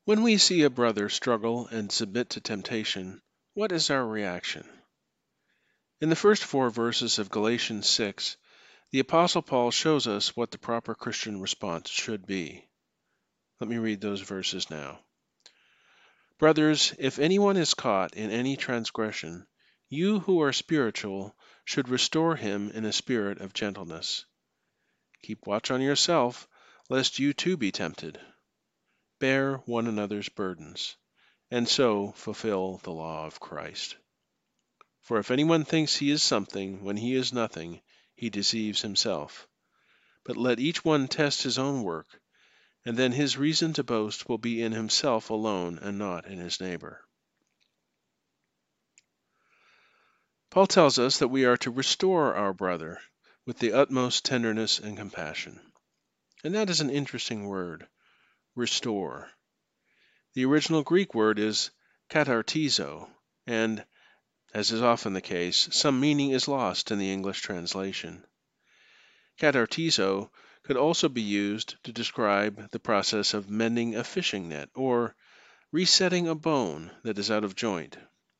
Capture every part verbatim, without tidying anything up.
When we see a brother struggle and submit to temptation, what is our reaction? In the first four verses of Galatians six, the Apostle Paul shows us what the proper Christian response should be. Let me read those verses now. Brothers, if anyone is caught in any transgression, you who are spiritual should restore him in a spirit of gentleness. Keep watch on yourself, lest you too be tempted. Bear one another's burdens, and so fulfill the law of Christ. For if anyone thinks he is something when he is nothing, he deceives himself. But let each one test his own work, and then his reason to boast will be in himself alone and not in his neighbor. Paul tells us that we are to restore our brother with the utmost tenderness and compassion. And that is an interesting word, restore. The original Greek word is katartizo, and, as is often the case, some meaning is lost in the English translation. Katartizo could also be used to describe the process of mending a fishing net or resetting a bone that is out of joint.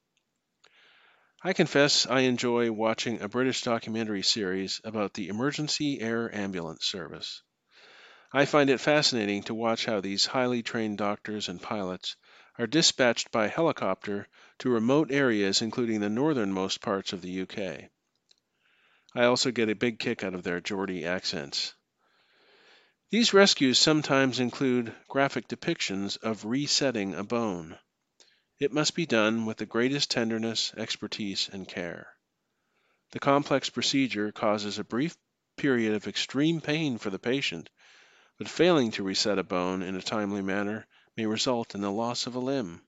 I confess I enjoy watching a British documentary series about the Emergency Air Ambulance Service. I find it fascinating to watch how these highly trained doctors and pilots are dispatched by helicopter to remote areas including the northernmost parts of the U K. I also get a big kick out of their Geordie accents. These rescues sometimes include graphic depictions of resetting a bone. It must be done with the greatest tenderness, expertise, and care. The complex procedure causes a brief period of extreme pain for the patient, but failing to reset a bone in a timely manner may result in the loss of a limb.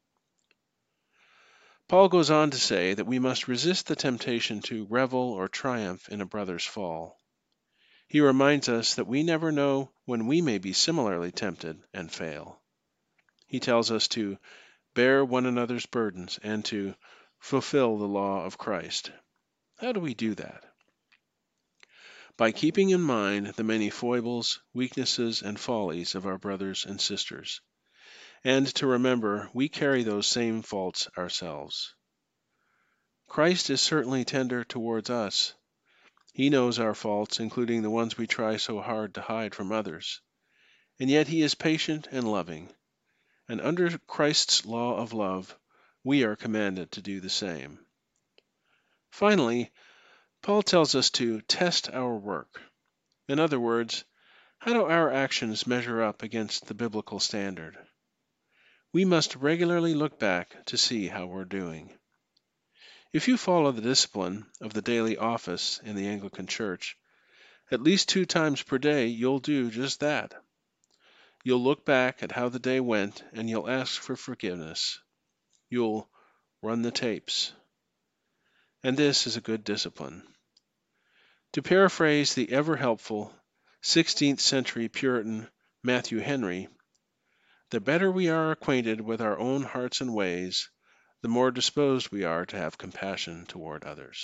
Paul goes on to say that we must resist the temptation to revel or triumph in a brother's fall. He reminds us that we never know when we may be similarly tempted and fail. He tells us to bear one another's burdens and to fulfill the law of Christ. How do we do that? By keeping in mind the many foibles, weaknesses, and follies of our brothers and sisters, and to remember we carry those same faults ourselves. Christ is certainly tender towards us. He knows our faults, including the ones we try so hard to hide from others, and yet he is patient and loving, and under Christ's law of love, we are commanded to do the same. Finally, Paul tells us to test our work. In other words, how do our actions measure up against the biblical standard? We must regularly look back to see how we're doing. If you follow the discipline of the daily office in the Anglican Church, at least two times per day you'll do just that. You'll look back at how the day went and you'll ask for forgiveness. You'll run the tapes. And this is a good discipline. To paraphrase the ever-helpful sixteenth century Puritan Matthew Henry, the better we are acquainted with our own hearts and ways, the more disposed we are to have compassion toward others.